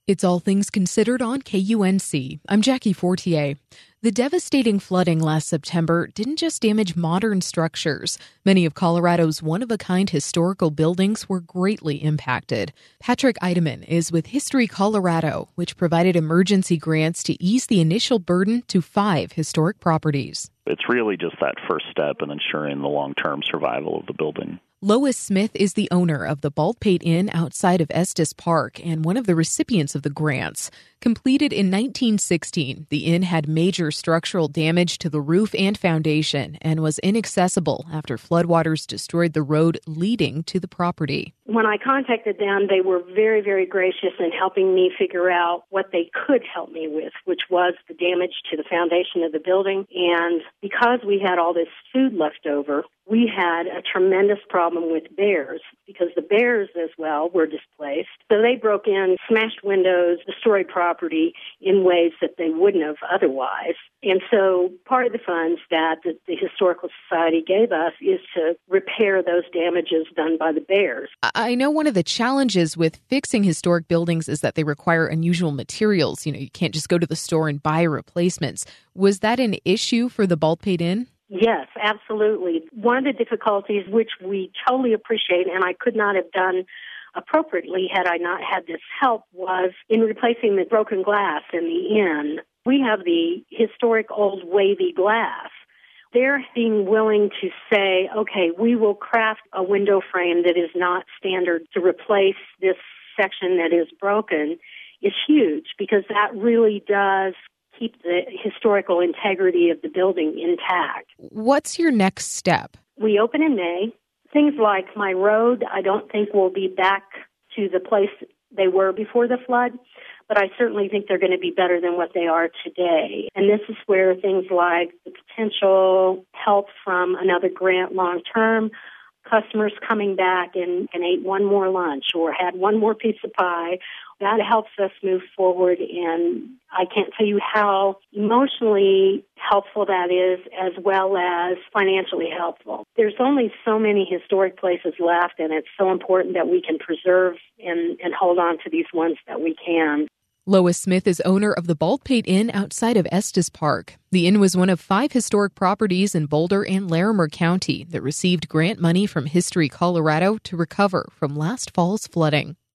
It's All Things Considered on KUNC. I'm Jackie Fortier. The devastating flooding last September didn't just damage modern structures. Many of Colorado's one-of-a-kind historical buildings were greatly impacted. Patrick Eidemann is with History Colorado, which provided emergency grants to ease the initial burden to 5 historic properties. It's really just that first step in ensuring the long-term survival of the building. Lois Smith is the owner of the Baldpate Inn outside of Estes Park and one of the recipients of the grants. Completed in 1916, the inn had major structural damage to the roof and foundation and was inaccessible after floodwaters destroyed the road leading to the property. When I contacted them, they were very, very gracious in helping me figure out what they could help me with, which was the damage to the foundation of the building. And because we had all this food left over, we had a tremendous problem with bears because the bears as well were displaced. So they broke in, smashed windows, destroyed property in ways that they wouldn't have otherwise. And so part of the funds that the Historical Society gave us is to repair those damages done by the bears. I know one of the challenges with fixing historic buildings is that they require unusual materials. You can't just go to the store and buy replacements. Was that an issue for the Baldpate Inn? Yes, absolutely. One of the difficulties, which we totally appreciate, and I could not have done appropriately had I not had this help, was in replacing the broken glass in the inn. We have the historic old wavy glass. They're being willing to say, okay, we will craft a window frame that is not standard to replace this section that is broken is huge because that really does keep the historical integrity of the building intact. What's your next step? We open in May. Things like my road, I don't think will be back to the place they were before the flood, but I certainly think they're going to be better than what they are today. And this is where things like the potential help from another grant long-term, customers coming back and ate one more lunch or had one more piece of pie, that helps us move forward. And I can't tell you how emotionally helpful that is as well as financially helpful. There's only so many historic places left, and it's so important that we can preserve and hold on to these ones that we can. Lois Smith is owner of the Baldpate Inn outside of Estes Park. The inn was one of 5 historic properties in Boulder and Larimer County that received grant money from History Colorado to recover from last fall's flooding.